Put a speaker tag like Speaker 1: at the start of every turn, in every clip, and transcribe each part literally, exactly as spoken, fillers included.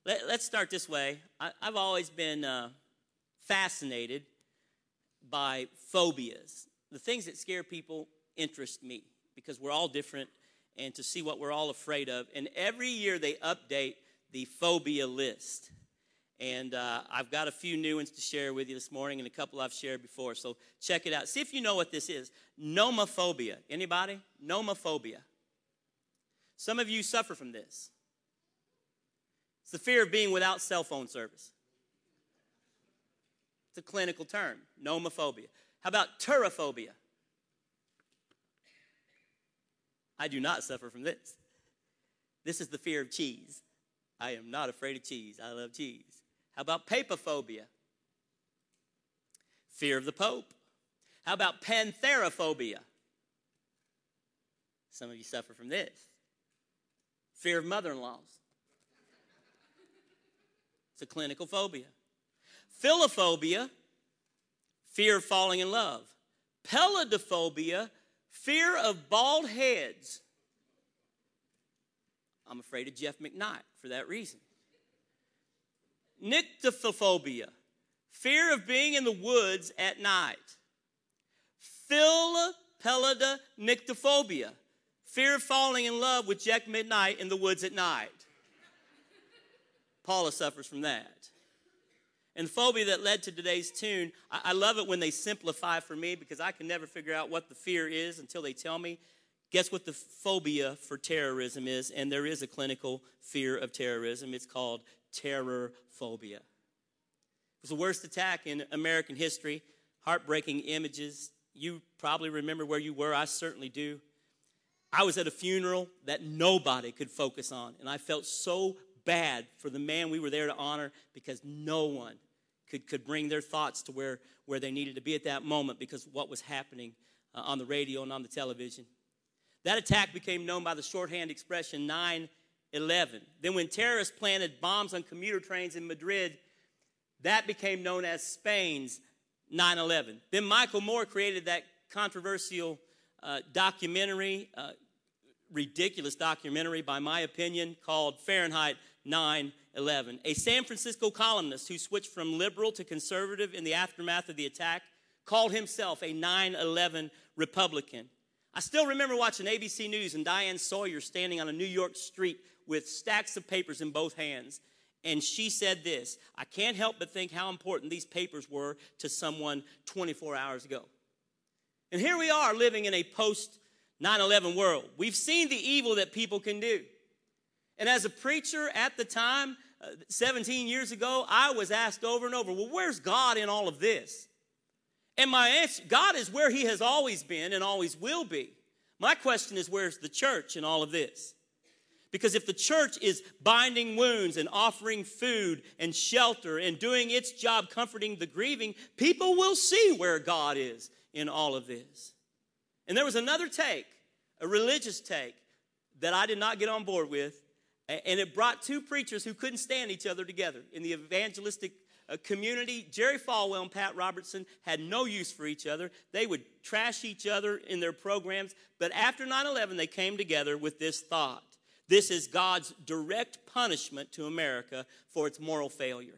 Speaker 1: Let, let's start this way. I, I've always been uh, fascinated by phobias. The things that scare people interest me because we're all different, and to see what we're all afraid of. And every year they update the phobia list. And uh, I've got a few new ones to share with you this morning and a couple I've shared before. So check it out. See if you know what this is. Nomophobia. Anybody? Nomophobia. Some of you suffer from this. It's the fear of being without cell phone service. It's a clinical term, nomophobia. How about turophobia? I do not suffer from this. This is the fear of cheese. I am not afraid of cheese. I love cheese. How about papophobia? Fear of the Pope. How about pantherophobia? Some of you suffer from this. Fear of mother-in-laws. It's a clinical phobia. Philophobia, fear of falling in love. Peladophobia, fear of bald heads. I'm afraid of Jeff McKnight for that reason. Nyctophophobia, fear of being in the woods at night. Philopelodonyctophobia, fear of falling in love with Jeff McKnight in the woods at night. Paula suffers from that. And the phobia that led to today's tune, I, I love it when they simplify for me because I can never figure out what the fear is until they tell me. Guess what the phobia for terrorism is? And there is a clinical fear of terrorism. It's called terror phobia. It was the worst attack in American history. Heartbreaking images. You probably remember where you were. I certainly do. I was at a funeral that nobody could focus on. And I felt so bad for the man we were there to honor because no one could, could bring their thoughts to where, where they needed to be at that moment because of what was happening uh, on the radio and on the television. That attack became known by the shorthand expression nine eleven. Then when terrorists planted bombs on commuter trains in Madrid, that became known as Spain's nine eleven. Then Michael Moore created that controversial uh, documentary, uh, ridiculous documentary by my opinion, called Fahrenheit nine eleven. A San Francisco columnist who switched from liberal to conservative in the aftermath of the attack called himself a nine eleven Republican. I still remember watching A B C News and Diane Sawyer standing on a New York street with stacks of papers in both hands. And she said this, I can't help but think how important these papers were to someone twenty-four hours ago. And here we are living in a post nine eleven world. We've seen the evil that people can do. And as a preacher at the time, uh, seventeen years ago, I was asked over and over, well, where's God in all of this? And my answer, God is where he has always been and always will be. My question is, where's the church in all of this? Because if the church is binding wounds and offering food and shelter and doing its job comforting the grieving, people will see where God is in all of this. And there was another take, a religious take, that I did not get on board with. And it brought two preachers who couldn't stand each other together in the evangelistic uh, community. Jerry Falwell and Pat Robertson had no use for each other. They would trash each other in their programs. But after nine eleven, they came together with this thought. This is God's direct punishment to America for its moral failure.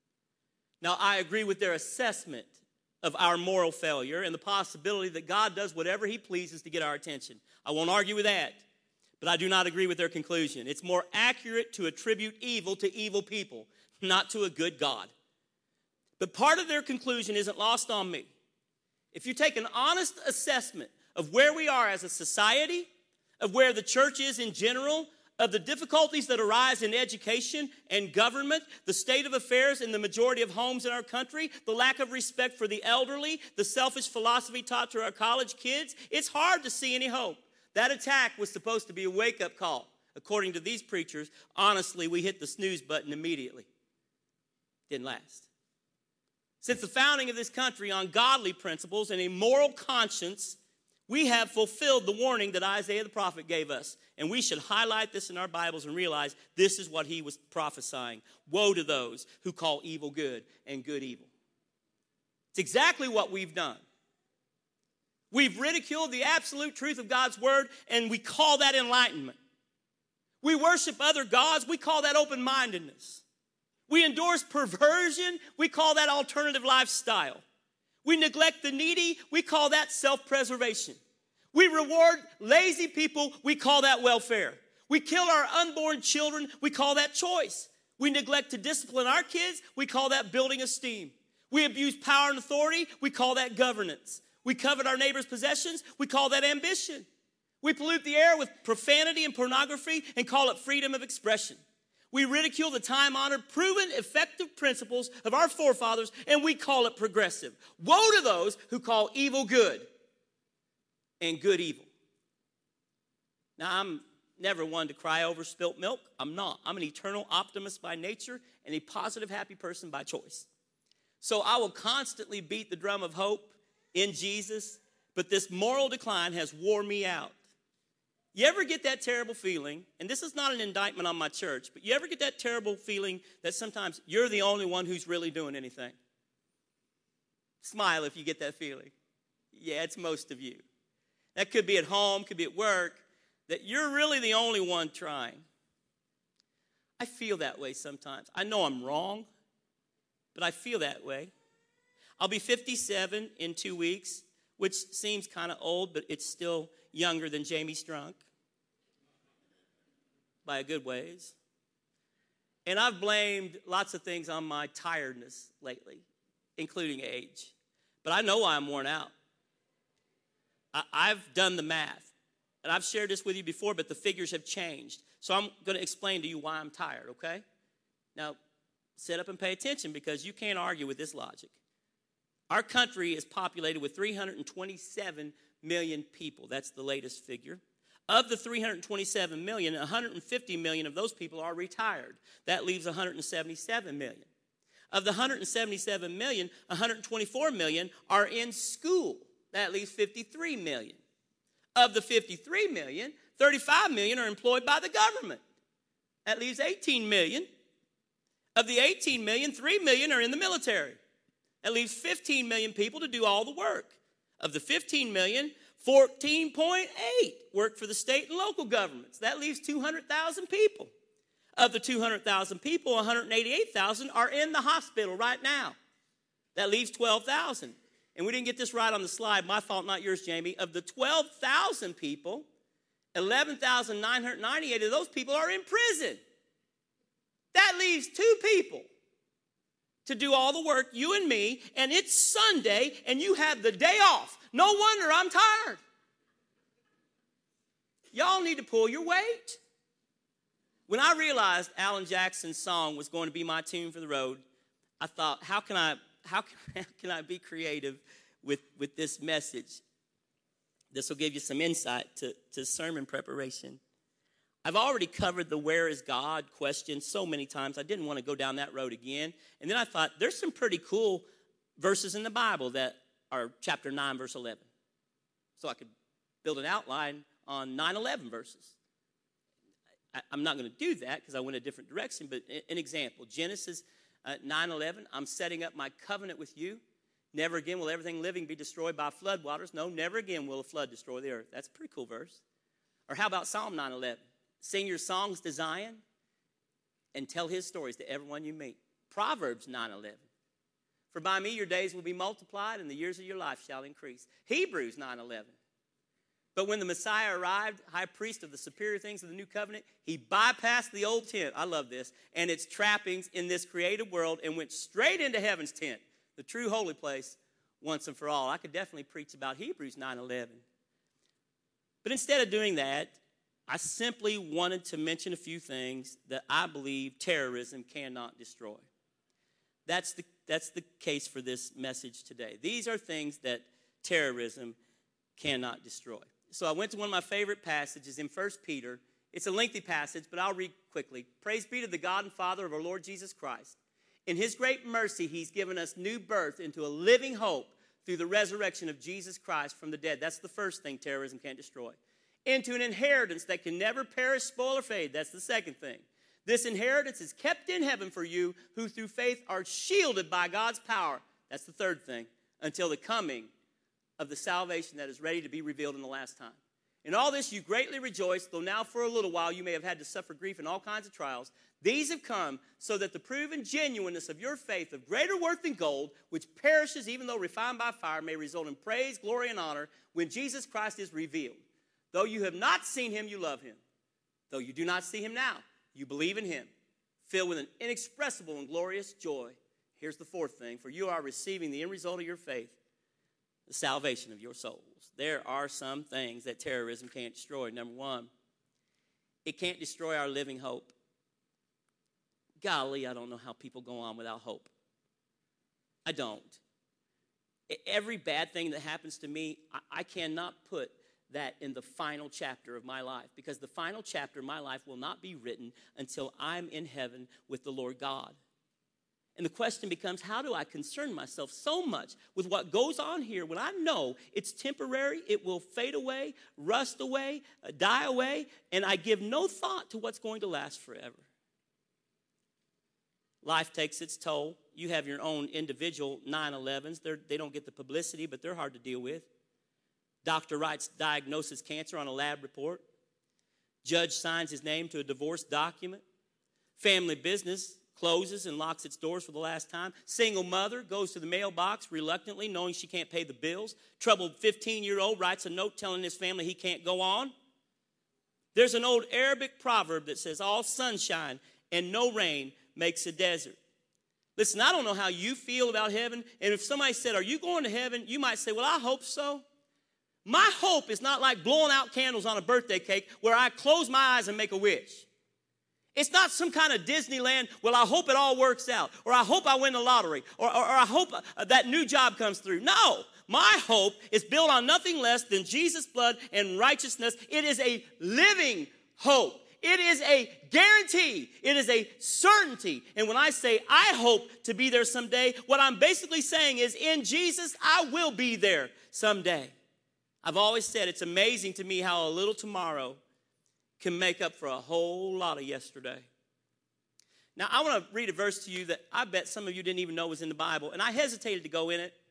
Speaker 1: Now, I agree with their assessment of our moral failure and the possibility that God does whatever he pleases to get our attention. I won't argue with that, but I do not agree with their conclusion. It's more accurate to attribute evil to evil people, not to a good God. But part of their conclusion isn't lost on me. If you take an honest assessment of where we are as a society, of where the church is in general, of the difficulties that arise in education and government, the state of affairs in the majority of homes in our country, the lack of respect for the elderly, the selfish philosophy taught to our college kids, it's hard to see any hope. That attack was supposed to be a wake-up call. According to these preachers, honestly, we hit the snooze button immediately. Didn't last. Since the founding of this country on godly principles and a moral conscience, we have fulfilled the warning that Isaiah the prophet gave us. And we should highlight this in our Bibles and realize this is what he was prophesying. Woe to those who call evil good and good evil. It's exactly what we've done. We've ridiculed the absolute truth of God's word, and we call that enlightenment. We worship other gods. We call that open-mindedness. We endorse perversion. We call that alternative lifestyle. We neglect the needy. We call that self-preservation. We reward lazy people. We call that welfare. We kill our unborn children. We call that choice. We neglect to discipline our kids. We call that building esteem. We abuse power and authority. We call that governance. We covet our neighbor's possessions. We call that ambition. We pollute the air with profanity and pornography and call it freedom of expression. We ridicule the time-honored, proven, effective principles of our forefathers, and we call it progressive. Woe to those who call evil good and good evil. Now, I'm never one to cry over spilt milk. I'm not. I'm an eternal optimist by nature and a positive, happy person by choice. So I will constantly beat the drum of hope in Jesus, but this moral decline has wore me out. You ever get that terrible feeling, and this is not an indictment on my church, but you ever get that terrible feeling that sometimes you're the only one who's really doing anything? Smile if you get that feeling. Yeah, it's most of you. That could be at home, could be at work, that you're really the only one trying. I feel that way sometimes. I know I'm wrong, but I feel that way. I'll be fifty-seven in two weeks, which seems kind of old, but it's still younger than Jamie Strunk by a good ways. And I've blamed lots of things on my tiredness lately, including age. But I know why I'm worn out. I, I've done the math. And I've shared this with you before, but the figures have changed. So I'm going to explain to you why I'm tired, okay? Now, sit up and pay attention because you can't argue with this logic. Our country is populated with three hundred twenty-seven million people. That's the latest figure. Of the three hundred twenty-seven million, one hundred fifty million of those people are retired. That leaves one hundred seventy-seven million. Of the one hundred seventy-seven million, one hundred twenty-four million are in school. That leaves fifty-three million. Of the fifty-three million, thirty-five million are employed by the government. That leaves eighteen million. Of the eighteen million, three million are in the military. That leaves fifteen million people to do all the work. Of the fifteen million, fourteen point eight work for the state and local governments. That leaves two hundred thousand people. Of the two hundred thousand people, one hundred eighty-eight thousand are in the hospital right now. That leaves twelve thousand. And we didn't get this right on the slide. My fault, not yours, Jamie. Of the twelve thousand people, eleven thousand nine hundred ninety-eight of those people are in prison. That leaves two people to do all the work, you and me, and it's Sunday, and you have the day off. No wonder I'm tired. Y'all need to pull your weight. When I realized Alan Jackson's song was going to be my tune for the road, I thought, how can I, how can, how can I be creative with, with this message? This will give you some insight to, to sermon preparation. I've already covered the where is God question so many times. I didn't want to go down that road again. And then I thought, there's some pretty cool verses in the Bible that are chapter nine, verse eleven. So I could build an outline on nine eleven verses. I, I'm not going to do that because I went a different direction, but an example, Genesis uh, nine eleven, I'm setting up my covenant with you. Never again will everything living be destroyed by floodwaters. No, never again will a flood destroy the earth. That's a pretty cool verse. Or how about Psalm nine eleven? Sing your songs to Zion and tell his stories to everyone you meet. Proverbs nine eleven. For by me your days will be multiplied and the years of your life shall increase. Hebrews nine eleven. But when the Messiah arrived, high priest of the superior things of the new covenant, he bypassed the old tent, I love this, and its trappings in this created world and went straight into heaven's tent, the true holy place, once and for all. I could definitely preach about Hebrews nine eleven. But instead of doing that, I simply wanted to mention a few things that I believe terrorism cannot destroy. That's the, that's the case for this message today. These are things that terrorism cannot destroy. So I went to one of my favorite passages in First Peter. It's a lengthy passage, but I'll read quickly. Praise be to the God and Father of our Lord Jesus Christ. In his great mercy, he's given us new birth into a living hope through the resurrection of Jesus Christ from the dead. That's the first thing terrorism can't destroy. Into an inheritance that can never perish, spoil, or fade. That's the second thing. This inheritance is kept in heaven for you who through faith are shielded by God's power. That's the third thing. Until the coming of the salvation that is ready to be revealed in the last time. In all this you greatly rejoice, though now for a little while you may have had to suffer grief in all kinds of trials. These have come so that the proven genuineness of your faith of greater worth than gold, which perishes even though refined by fire, may result in praise, glory, and honor when Jesus Christ is revealed. Though you have not seen him, you love him. Though you do not see him now, you believe in him, filled with an inexpressible and glorious joy. Here's the fourth thing. For you are receiving the end result of your faith, the salvation of your souls. There are some things that terrorism can't destroy. Number one, it can't destroy our living hope. Golly, I don't know how people go on without hope. I don't. Every bad thing that happens to me, I, I cannot put that in the final chapter of my life, because the final chapter of my life will not be written until I'm in heaven with the Lord God. And the question becomes, how do I concern myself so much with what goes on here when I know it's temporary, it will fade away, rust away, uh, die away, and I give no thought to what's going to last forever? Life takes its toll. You have your own individual nine elevens. They're, they don't get the publicity, but they're hard to deal with. Doctor writes diagnosis cancer on a lab report. Judge signs his name to a divorce document. Family business closes and locks its doors for the last time. Single mother goes to the mailbox reluctantly, knowing she can't pay the bills. Troubled fifteen-year-old writes a note telling his family he can't go on. There's an old Arabic proverb that says, all sunshine and no rain makes a desert. Listen, I don't know how you feel about heaven, and if somebody said, are you going to heaven? You might say, well, I hope so. My hope is not like blowing out candles on a birthday cake where I close my eyes and make a wish. It's not some kind of Disneyland, well, I hope it all works out, or I hope I win the lottery, or, or, or I hope that new job comes through. No, my hope is built on nothing less than Jesus' blood and righteousness. It is a living hope. It is a guarantee. It is a certainty. And when I say I hope to be there someday, what I'm basically saying is in Jesus, I will be there someday. I've always said it's amazing to me how a little tomorrow can make up for a whole lot of yesterday. Now, I want to read a verse to you that I bet some of you didn't even know was in the Bible. And I hesitated to go in it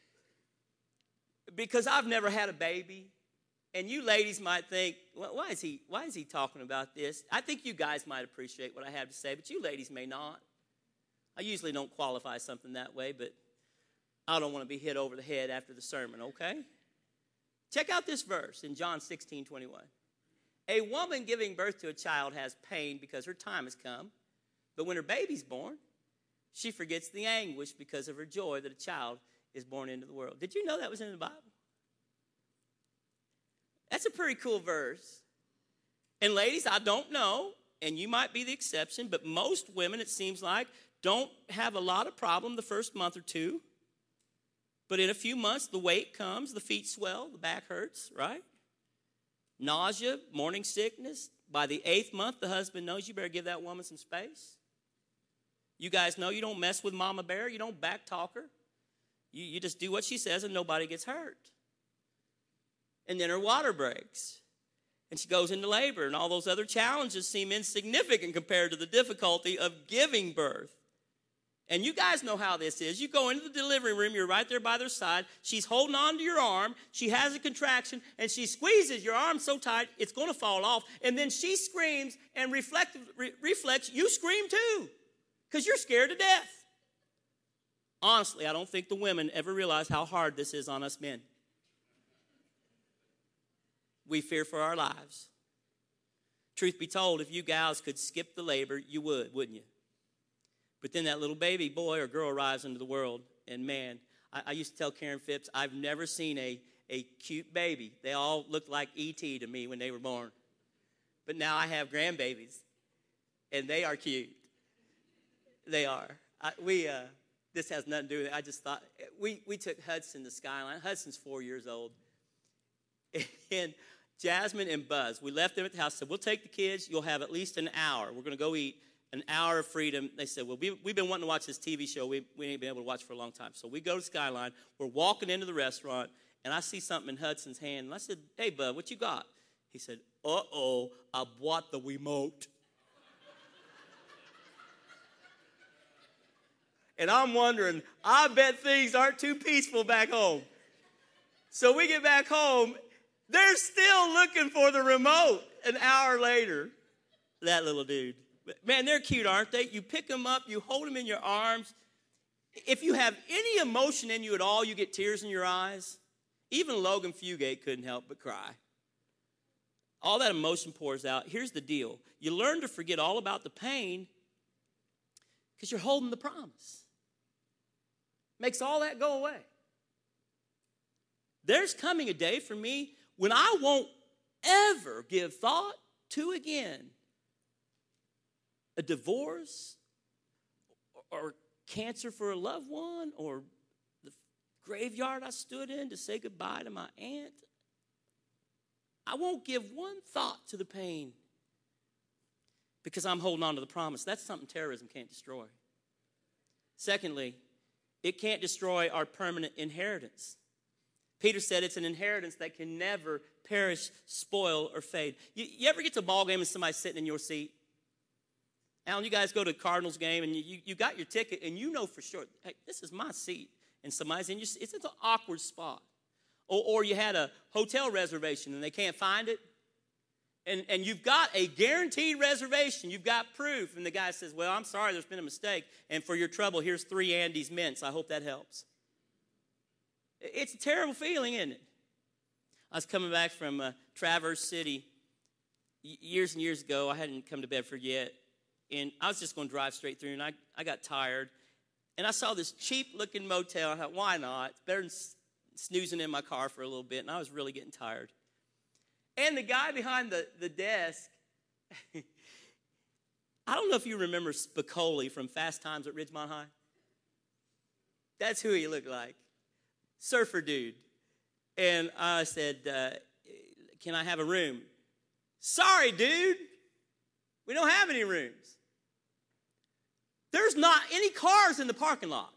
Speaker 1: because I've never had a baby. And you ladies might think, well, why is he, why is he talking about this? I think you guys might appreciate what I have to say, but you ladies may not. I usually don't qualify something that way, but I don't want to be hit over the head after the sermon, okay? Check out this verse in John sixteen twenty-one. A woman giving birth to a child has pain because her time has come, but when her baby's born, she forgets the anguish because of her joy that a child is born into the world. Did you know that was in the Bible? That's a pretty cool verse. And ladies, I don't know, and you might be the exception, but most women, it seems like, don't have a lot of problem the first month or two. But in a few months, the weight comes, the feet swell, the back hurts, right? Nausea, morning sickness. By the eighth month, the husband knows you better give that woman some space. You guys know you don't mess with Mama Bear. You don't back talk her. You, you just do what she says and nobody gets hurt. And then her water breaks. And she goes into labor. And all those other challenges seem insignificant compared to the difficulty of giving birth. And you guys know how this is. You go into the delivery room. You're right there by their side. She's holding on to your arm. She has a contraction. And she squeezes your arm so tight, it's going to fall off. And then she screams and reflect, re- reflex, you scream too. Because you're scared to death. Honestly, I don't think the women ever realize how hard this is on us men. We fear for our lives. Truth be told, if you gals could skip the labor, you would, wouldn't you? But then that little baby boy or girl arrives into the world, and man, I, I used to tell Karen Phipps, I've never seen a, a cute baby. They all looked like E T to me when they were born. But now I have grandbabies, and they are cute. They are. I, we, uh, this has nothing to do with it. I just thought, we, we took Hudson to Skyline. Hudson's four years old. And Jasmine and Buzz, we left them at the house, said, we'll take the kids. You'll have at least an hour. We're going to go eat. An hour of freedom. They said, well, we, we've been wanting to watch this T V show. We, we ain't been able to watch for a long time. So we go to Skyline. We're walking into the restaurant, and I see something in Hudson's hand. And I said, hey, bud, what you got? He said, uh-oh, I bought the remote. And I'm wondering, I bet things aren't too peaceful back home. So we get back home. They're still looking for the remote an hour later. That little dude. Man, they're cute, aren't they? You pick them up, you hold them in your arms. If you have any emotion in you at all, you get tears in your eyes. Even Logan Fugate couldn't help but cry. All that emotion pours out. Here's the deal. You learn to forget all about the pain because you're holding the promise. Makes all that go away. There's coming a day for me when I won't ever give thought to again a divorce or cancer for a loved one or the graveyard I stood in to say goodbye to my aunt. I won't give one thought to the pain because I'm holding on to the promise. That's something terrorism can't destroy. Secondly, it can't destroy our permanent inheritance. Peter said it's an inheritance that can never perish, spoil, or fade. You, you ever get to a ball game and somebody's sitting in your seat? Alan, you guys go to a Cardinals game and you, you, you got your ticket and you know for sure, hey, this is my seat. And somebody's in your seat. It's an awkward spot. Or, or you had a hotel reservation and they can't find it. And, and you've got a guaranteed reservation. You've got proof. And the guy says, well, I'm sorry, there's been a mistake. And for your trouble, here's three Andes mints. I hope that helps. It's a terrible feeling, isn't it? I was coming back from uh, Traverse City years and years ago. I hadn't come to Bedford yet. And I was just going to drive straight through, and I, I got tired. And I saw this cheap-looking motel. I thought, why not? It's better than snoozing in my car for a little bit. And I was really getting tired. And the guy behind the, the desk, I don't know if you remember Spicoli from Fast Times at Ridgemont High. That's who he looked like. Surfer dude. And I said, uh, can I have a room? Sorry, dude. We don't have any rooms. There's not any cars in the parking lot.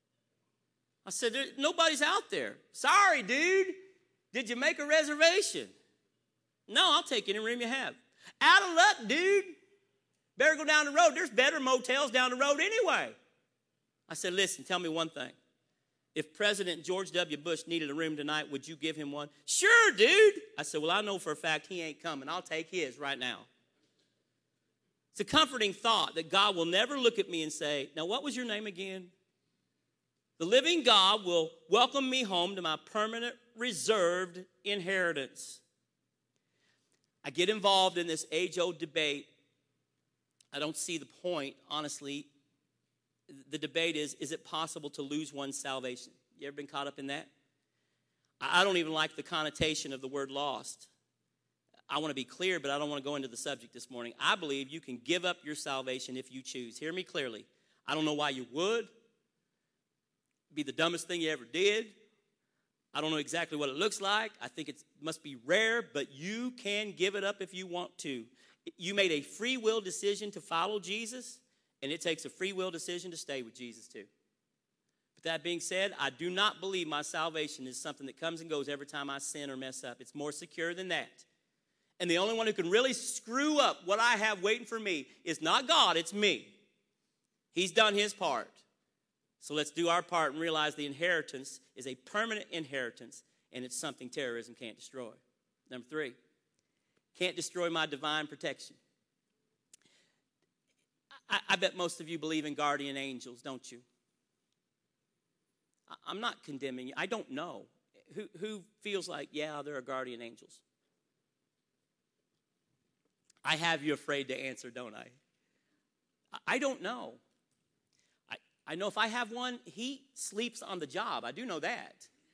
Speaker 1: I said, nobody's out there. Sorry, dude. Did you make a reservation? No, I'll take any room you have. Out of luck, dude. Better go down the road. There's better motels down the road anyway. I said, listen, tell me one thing. If President George W. Bush needed a room tonight, would you give him one? Sure, dude. I said, well, I know for a fact he ain't coming. I'll take his right now. It's a comforting thought that God will never look at me and say, now what was your name again? The living God will welcome me home to my permanent reserved inheritance. I get involved in this age-old debate. I don't see the point, honestly. The debate is, is it possible to lose one's salvation? You ever been caught up in that? I don't even like the connotation of the word lost. I want to be clear, but I don't want to go into the subject this morning. I believe you can give up your salvation if you choose. Hear me clearly. I don't know why you would. It'd be the dumbest thing you ever did. I don't know exactly what it looks like. I think it must be rare, but you can give it up if you want to. You made a free will decision to follow Jesus, and it takes a free will decision to stay with Jesus too. But that being said, I do not believe my salvation is something that comes and goes every time I sin or mess up. It's more secure than that. And the only one who can really screw up what I have waiting for me is not God, it's me. He's done his part. So let's do our part and realize the inheritance is a permanent inheritance, and it's something terrorism can't destroy. Number three, can't destroy my divine protection. I, I bet most of you believe in guardian angels, don't you? I, I'm not condemning you. I don't know. Who, who feels like, yeah, there are guardian angels? I have you afraid to answer, don't I? I don't know. I, I know if I have one, he sleeps on the job. I do know that.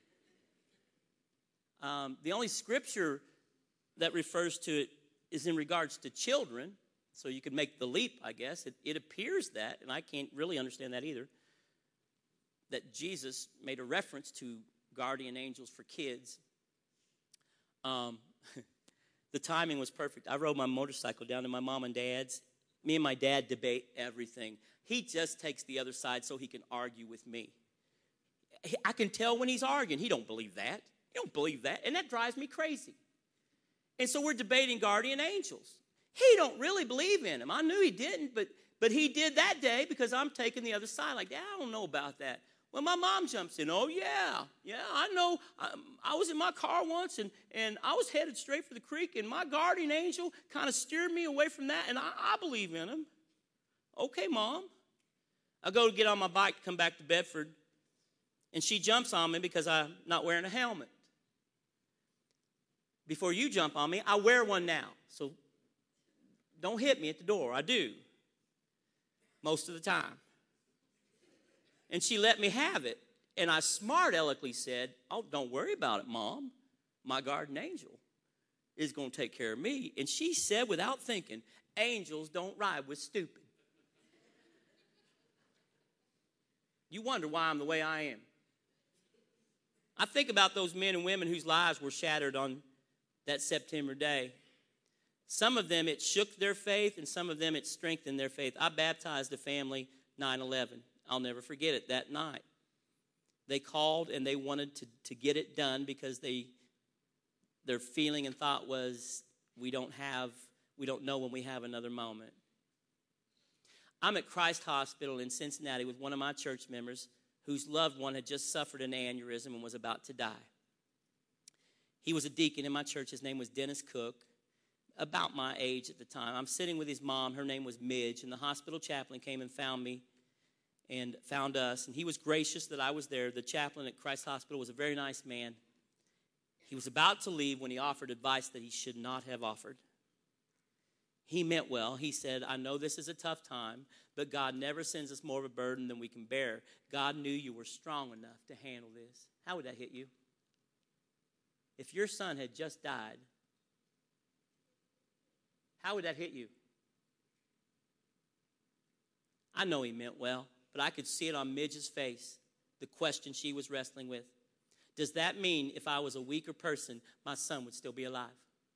Speaker 1: Um, the only scripture that refers to it is in regards to children, so you could make the leap, I guess. It, it appears that, and I can't really understand that either, that Jesus made a reference to guardian angels for kids. Um The timing was perfect. I rode my motorcycle down to my mom and dad's. Me and my dad debate everything. He just takes the other side so he can argue with me. I can tell when he's arguing. He don't believe that. He don't believe that. And that drives me crazy. And so we're debating guardian angels. He don't really believe in them. I knew he didn't, but, but he did that day because I'm taking the other side. Like, I don't know about that. Well, my mom jumps in. Oh, yeah. Yeah, I know. I, I was in my car once, and, and I was headed straight for the creek, and my guardian angel kind of steered me away from that, and I, I believe in him. Okay, Mom. I go to get on my bike to come back to Bedford, and she jumps on me because I'm not wearing a helmet. Before you jump on me, I wear one now. So don't hit me at the door. I do. Most of the time. And she let me have it. And I smart aleckly said, oh, don't worry about it, Mom. My guardian angel is going to take care of me. And she said without thinking, angels don't ride with stupid. You wonder why I'm the way I am. I think about those men and women whose lives were shattered on that September day. Some of them, it shook their faith, and some of them, it strengthened their faith. I baptized a family nine eleven. I'll never forget it that night. They called, and they wanted to, to get it done because they their feeling and thought was, we don't have, we don't know when we have another moment. I'm at Christ Hospital in Cincinnati with one of my church members whose loved one had just suffered an aneurysm and was about to die. He was a deacon in my church. His name was Dennis Cook, about my age at the time. I'm sitting with his mom. Her name was Midge, and the hospital chaplain came and found me and found us, and he was gracious that I was there. The chaplain at Christ Hospital was a very nice man. He was about to leave when he offered advice that he should not have offered. He meant well. He said, I know this is a tough time, but God never sends us more of a burden than we can bear. God knew you were strong enough to handle this. How would that hit you? If your son had just died, how would that hit you? I know he meant well, but I could see it on Midge's face, the question she was wrestling with. Does that mean if I was a weaker person, my son would still be alive?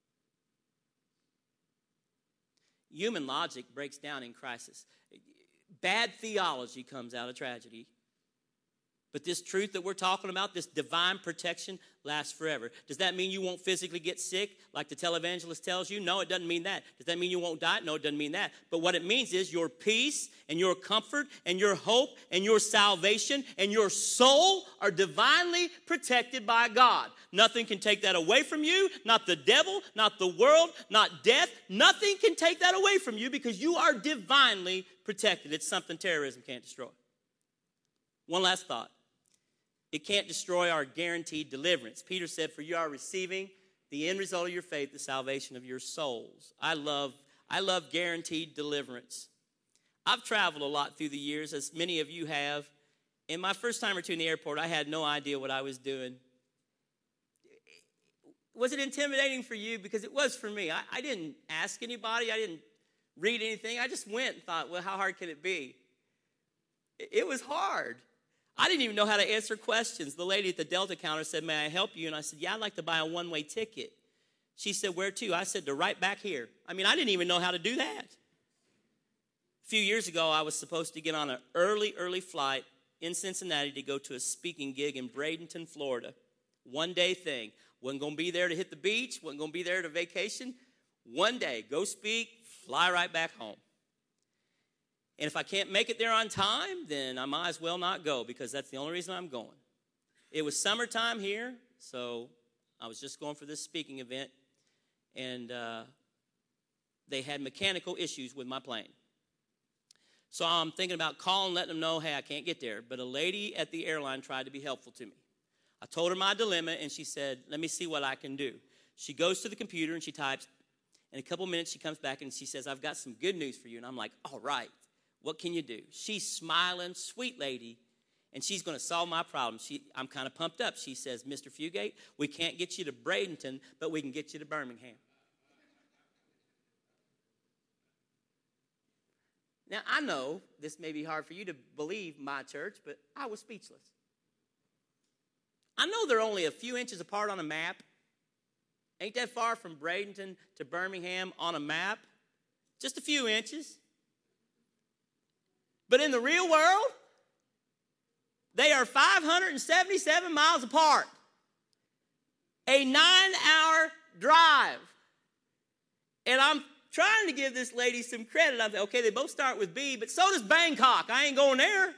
Speaker 1: Human logic breaks down in crisis. Bad theology comes out of tragedy. But this truth that we're talking about, this divine protection, lasts forever. Does that mean you won't physically get sick like the televangelist tells you? No, it doesn't mean that. Does that mean you won't die? No, it doesn't mean that. But what it means is your peace and your comfort and your hope and your salvation and your soul are divinely protected by God. Nothing can take that away from you, not the devil, not the world, not death. Nothing can take that away from you because you are divinely protected. It's something terrorism can't destroy. One last thought. It can't destroy our guaranteed deliverance. Peter said, for you are receiving the end result of your faith, the salvation of your souls. I love, I love guaranteed deliverance. I've traveled a lot through the years, as many of you have. In my first time or two in the airport, I had no idea what I was doing. Was it intimidating for you? Because it was for me. I, I didn't ask anybody. I didn't read anything. I just went and thought, well, how hard can it be? It, it was hard. I didn't even know how to answer questions. The lady at the Delta counter said, may I help you? And I said, yeah, I'd like to buy a one-way ticket. She said, where to? I said, to right back here. I mean, I didn't even know how to do that. A few years ago, I was supposed to get on an early, early flight in Cincinnati to go to a speaking gig in Bradenton, Florida. One-day thing. Wasn't going to be there to hit the beach. Wasn't going to be there to vacation. One day, go speak, fly right back home. And if I can't make it there on time, then I might as well not go because that's the only reason I'm going. It was summertime here, so I was just going for this speaking event, and uh, they had mechanical issues with my plane. So I'm thinking about calling, letting them know, hey, I can't get there. But a lady at the airline tried to be helpful to me. I told her my dilemma, and she said, let me see what I can do. She goes to the computer, and she types. In a couple minutes, she comes back, and she says, I've got some good news for you. And I'm like, all right. What can you do? She's smiling, sweet lady, and she's going to solve my problem. She, I'm kind of pumped up. She says, Mister Fugate, we can't get you to Bradenton, but we can get you to Birmingham. Now, I know this may be hard for you to believe, my church, but I was speechless. I know they're only a few inches apart on a map. Ain't that far from Bradenton to Birmingham on a map? Just a few inches. But in the real world, they are five hundred seventy-seven miles apart. A nine-hour drive. And I'm trying to give this lady some credit. I'm like, okay, they both start with B, but so does Bangkok. I ain't going there.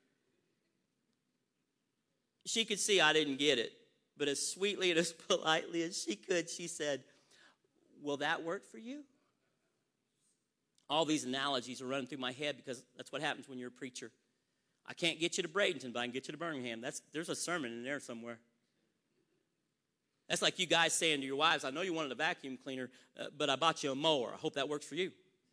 Speaker 1: She could see I didn't get it. But as sweetly and as politely as she could, she said, will that work for you? All these analogies are running through my head because that's what happens when you're a preacher. I can't get you to Bradenton, but I can get you to Birmingham. That's, there's a sermon in there somewhere. That's like you guys saying to your wives, I know you wanted a vacuum cleaner, uh, but I bought you a mower. I hope that works for you.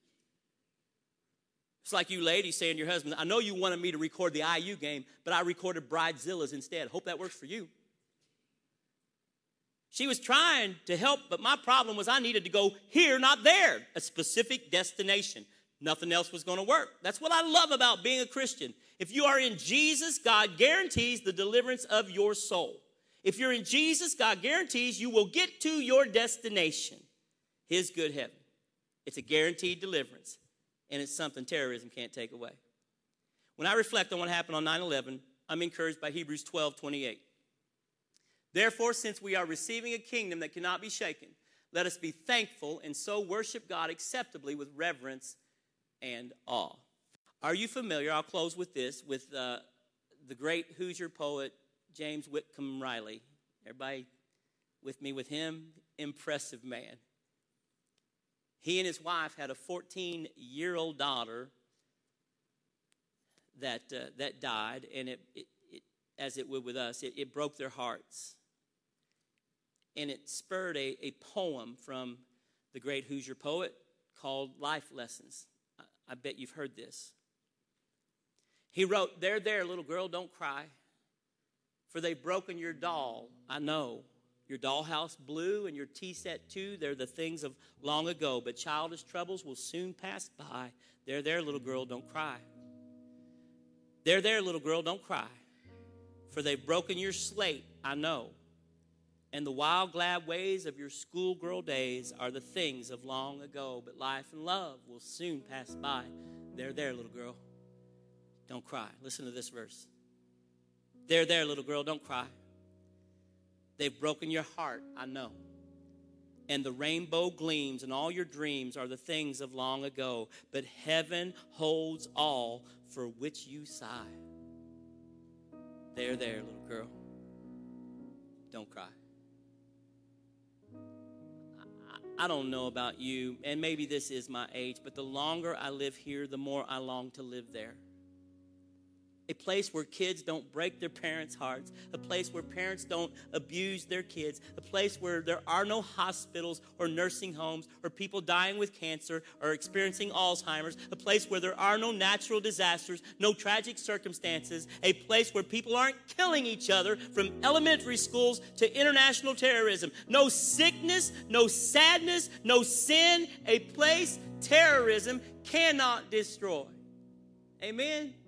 Speaker 1: It's like you ladies saying to your husband, I know you wanted me to record the I U game, but I recorded Bridezillas instead. Hope that works for you. She was trying to help, but my problem was I needed to go here, not there, a specific destination. Nothing else was going to work. That's what I love about being a Christian. If you are in Jesus, God guarantees the deliverance of your soul. If you're in Jesus, God guarantees you will get to your destination, his good heaven. It's a guaranteed deliverance, and it's something terrorism can't take away. When I reflect on what happened on nine eleven, I'm encouraged by Hebrews twelve twenty-eight. Therefore, since we are receiving a kingdom that cannot be shaken, let us be thankful and so worship God acceptably with reverence and awe. Are you familiar, I'll close with this, with uh, the great Hoosier poet, James Whitcomb Riley? Everybody with me with him? Impressive man. He and his wife had a fourteen-year-old daughter that uh, that died, and it, it, it, as it would with us, it, it broke their hearts. And it spurred a, a poem from the great Hoosier poet called Life Lessons. I, I bet you've heard this. He wrote, there, there, little girl, don't cry, for they've broken your doll, I know. Your dollhouse blue and your tea set too, they're the things of long ago, but childish troubles will soon pass by. There, there, little girl, don't cry. There, there, little girl, don't cry, for they've broken your slate, I know. And the wild, glad ways of your schoolgirl days are the things of long ago, but life and love will soon pass by. There, there, little girl, don't cry. Listen to this verse. There, there, little girl, don't cry. They've broken your heart, I know. And the rainbow gleams and all your dreams are the things of long ago, but heaven holds all for which you sigh. There, there, little girl, don't cry. I don't know about you, and maybe this is my age, but the longer I live here, the more I long to live there. A place where kids don't break their parents' hearts, a place where parents don't abuse their kids, a place where there are no hospitals or nursing homes or people dying with cancer or experiencing Alzheimer's, a place where there are no natural disasters, no tragic circumstances, a place where people aren't killing each other from elementary schools to international terrorism, no sickness, no sadness, no sin, a place terrorism cannot destroy. Amen?